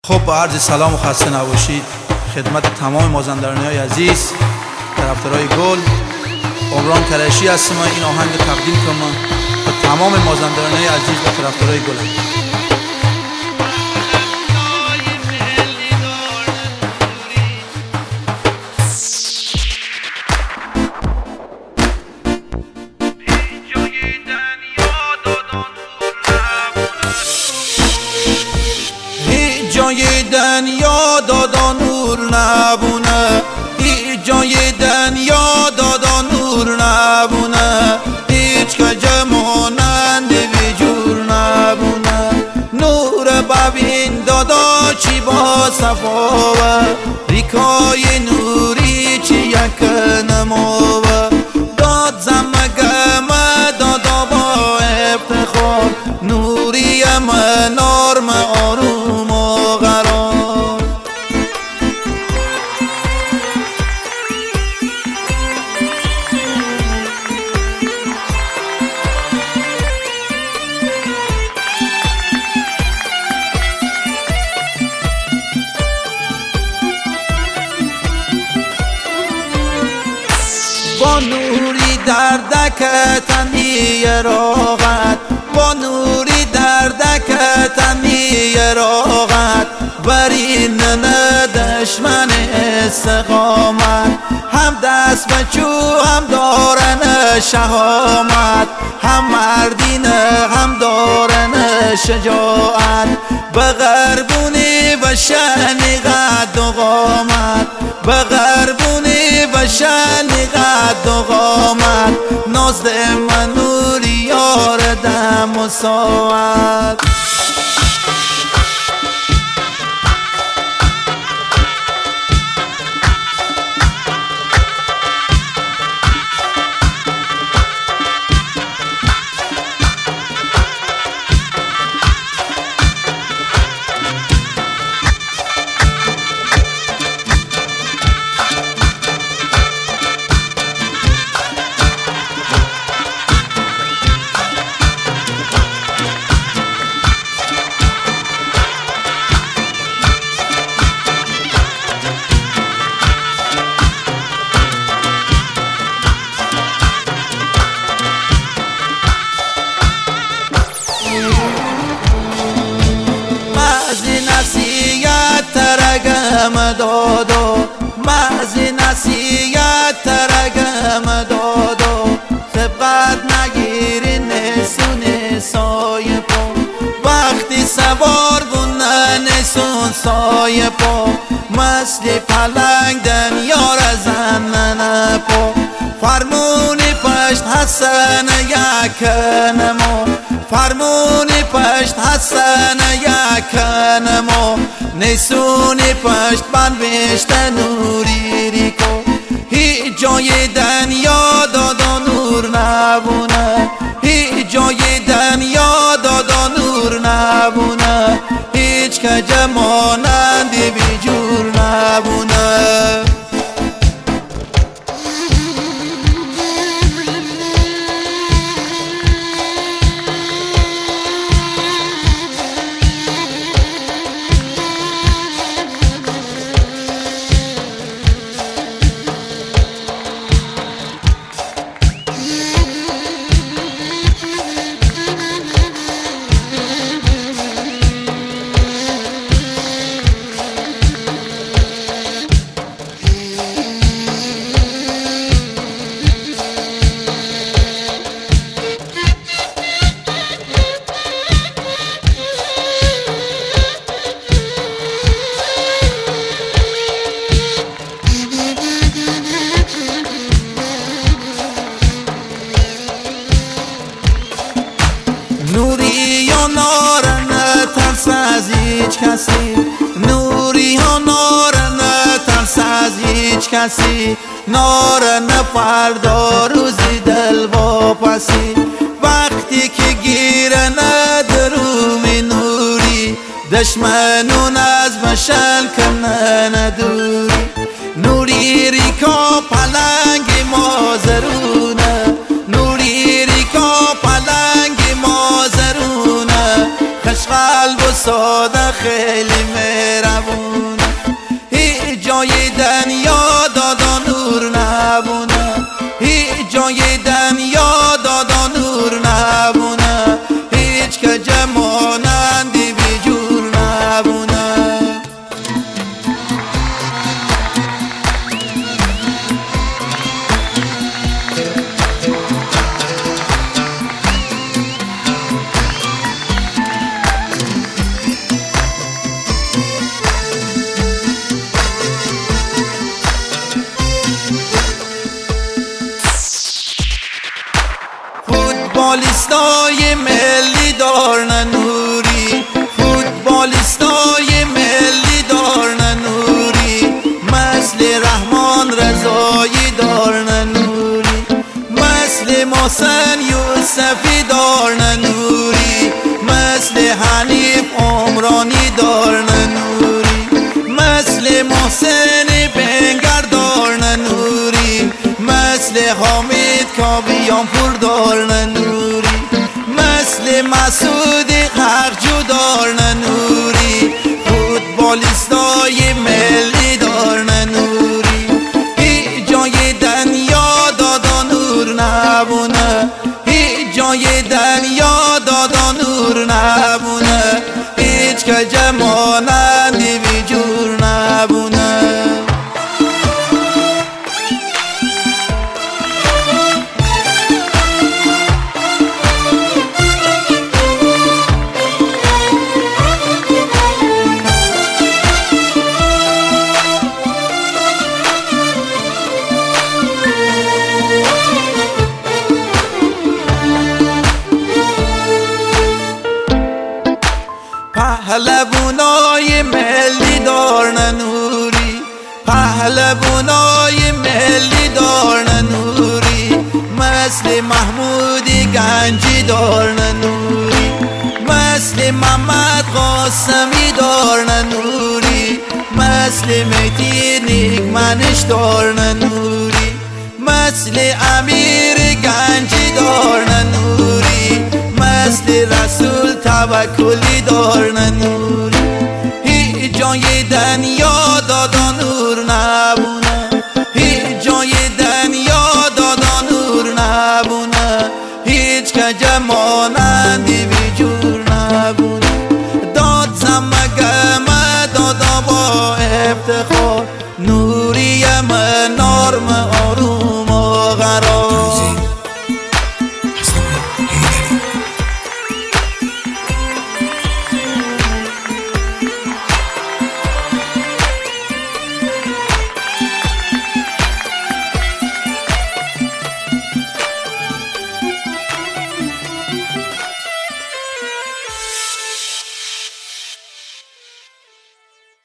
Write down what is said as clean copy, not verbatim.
خب با عرض سلام و خسته نباشید خدمت تمام مازندرانی‌های عزیز، طرفدارای گل. عمران کرشی هستم. این آهنگ تقدیم کنم به تمام مازندرانی‌های عزیز و طرفدارای گل. جای دنیا دادا نور نبونه، هیچ جای دنیا دادا نور نبونه، هیچ کجا مانند بی جور نبونه. نور ببین دادا چی با صفاوه، ریکای نوری چی یک نماوه. داد زمگمه دادا با افتخار، نوری من نرم آروم و قرار. با نوری دردکتنی راغت، با نوری دردکتنی راغت، برین نه دشمن استقامت. هم دست بچو هم دارن شهامت، هم مردینه هم دارن شجاعت. به غربونی و شنی قد و قامت، به غربونی و شنی قد و قامت. نازد من نوری یار دم و ساعت. ترگم دادو مازی نصیحت ترگم دادو، سبقت نگیری نسون سایه پا. وقتی سوار بونن نسون سایه پا، مثل پلنگ دنیا را زنن پا. فرمونی پشت حسن یک نمو، فرمونی پشت حسن یک نمو. نیسونی پشت بنوشت نوری ریکو، هیچ جای دنیا دادا نور نبونه، هیچ جای دنیا دادا نور نبونه. هیچ کجا مانند بی جور نبونه. نوری ها نارن ترس از هیچ کسی، نوری ها نارن ترس از هیچ کسی. نارن فردا روزی دل واپسی، وقتی که گیرن درومی نوری. دشمنون از مشل کنن دوری، نوری ریکا پلنگ مازرونه، نوری ریکا پلنگ مازرونه. خش قلب و ساده خیلی مهربونه. فوتبالیستای ملی دارن نوری، فوتبالیستای ملی دارن نوری، مثل رحمان رضایی دارن نوری، مثل محسن یوسفی دارن نوری، مثل حنیف عمرانی دارن نوری، مثل محسن بنگر دارن نوری، مثل حامد کابیان پور دارن نوری، مثل مسعود حقجو دارن نوری، فوتبالیستای ملی دارن نوری. هیچ جای دنیا دادا نور نبونه، هیچ جای دنیا دادا نور نبونه، هیچ که جمانندی بی جور نبونه. پهلوانای ملی دارن نوری، پهلوانای ملی دارن نوری، مثل محمودی گنجی دارن نوری، مثل محمد قاسمی دارن نوری، مثل مهدی نیکمنش دارن نوری، مثل امیر گنجی دارن نوری، مثل رسول توکلی دارن نوری. هیچ جای دنیا دادا